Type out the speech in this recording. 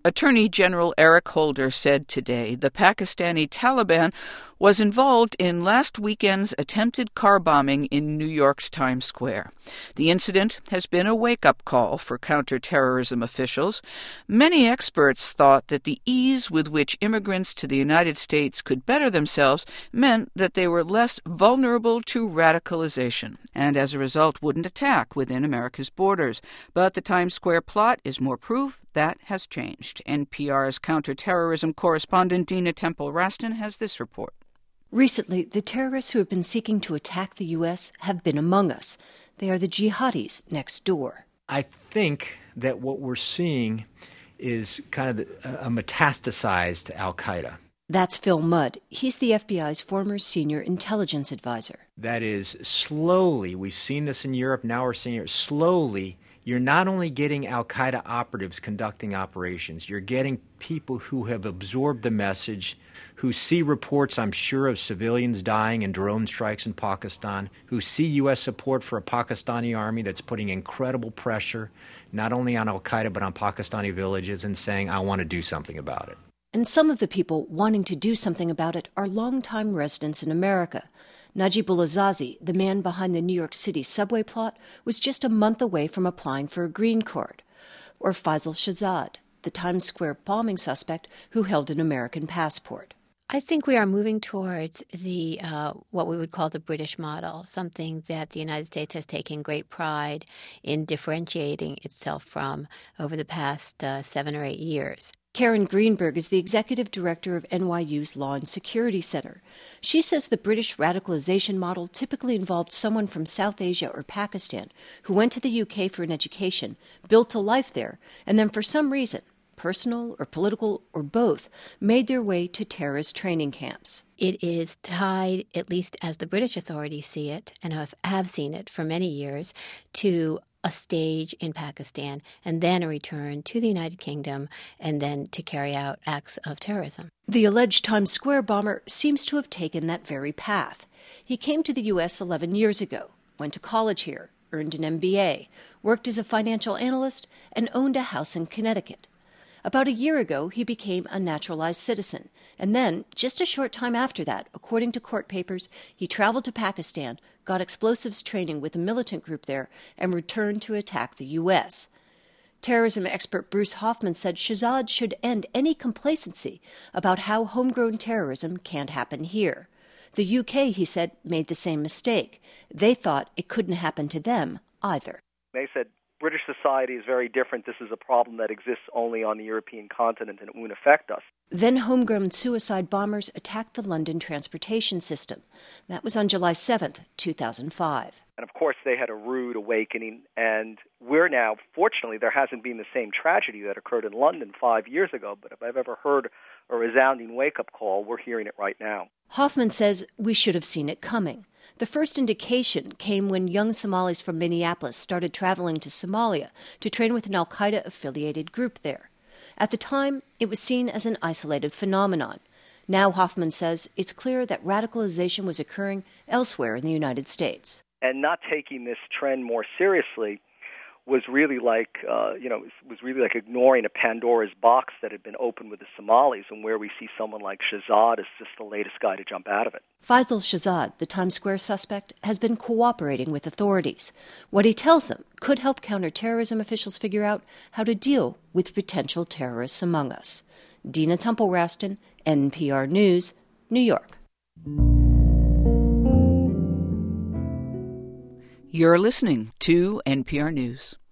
Attorney General Eric Holder said today the Pakistani Taliban was involved in last weekend's attempted car bombing in New York's Times Square. The incident has been a wake-up call for counterterrorism officials. Many experts thought that the ease with which immigrants to the United States could better themselves meant that they were less vulnerable to radicalization, and as a result wouldn't attack within America's borders. But the Times Square plot is more proof that has changed. NPR's counterterrorism correspondent Dina Temple-Raston has this report. Recently, the terrorists who have been seeking to attack the U.S. have been among us. They are the jihadis next door. I think that what we're seeing is kind of a metastasized al-Qaeda. That's Phil Mudd. He's the FBI's former senior intelligence advisor. That is, slowly, we've seen this in Europe, now we're seeing it slowly. You're not only getting al-Qaeda operatives conducting operations, you're getting people who have absorbed the message, who see reports, I'm sure, of civilians dying in drone strikes in Pakistan, who see U.S. support for a Pakistani army that's putting incredible pressure, not only on al-Qaeda but on Pakistani villages, and saying, I want to do something about it. And some of the people wanting to do something about it are longtime residents in America. Najibullah Zazi, the man behind the New York City subway plot, was just a month away from applying for a green card. Or Faisal Shahzad, the Times Square bombing suspect who held an American passport. I think we are moving towards the what we would call the British model, something that the United States has taken great pride in differentiating itself from over the past 7 or 8 years. Karen Greenberg is the executive director of NYU's Law and Security Center. She says the British radicalization model typically involved someone from South Asia or Pakistan who went to the UK for an education, built a life there, and then for some reason, personal or political or both, made their way to terrorist training camps. It is tied, at least as the British authorities see it, and have seen it for many years, to a stage in Pakistan, and then a return to the United Kingdom, and then to carry out acts of terrorism. The alleged Times Square bomber seems to have taken that very path. He came to the U.S. 11 years ago, went to college here, earned an MBA, worked as a financial analyst, and owned a house in Connecticut. About a year ago, he became a naturalized citizen, and then, just a short time after that, according to court papers, he traveled to Pakistan, got explosives training with a militant group there, and returned to attack the U.S. Terrorism expert Bruce Hoffman said Shahzad should end any complacency about how homegrown terrorism can't happen here. The UK, he said, made the same mistake. They thought it couldn't happen to them either. They said British society is very different. This is a problem that exists only on the European continent and it won't affect us. Then homegrown suicide bombers attacked the London transportation system. That was on July 7th, 2005. And of course, they had a rude awakening, and we're now, fortunately, there hasn't been the same tragedy that occurred in London 5 years ago, but if I've ever heard a resounding wake-up call, we're hearing it right now. Hoffman says we should have seen it coming. The first indication came when young Somalis from Minneapolis started traveling to Somalia to train with an al-Qaeda-affiliated group there. At the time, it was seen as an isolated phenomenon. Now, Hoffman says it's clear that radicalization was occurring elsewhere in the United States. And not taking this trend more seriously was really like, ignoring a Pandora's box that had been opened with the Somalis, and where we see someone like Shahzad as just the latest guy to jump out of it. Faisal Shahzad, the Times Square suspect, has been cooperating with authorities. What he tells them could help counterterrorism officials figure out how to deal with potential terrorists among us. Dina Temple-Raston, NPR News, New York. You're listening to NPR News.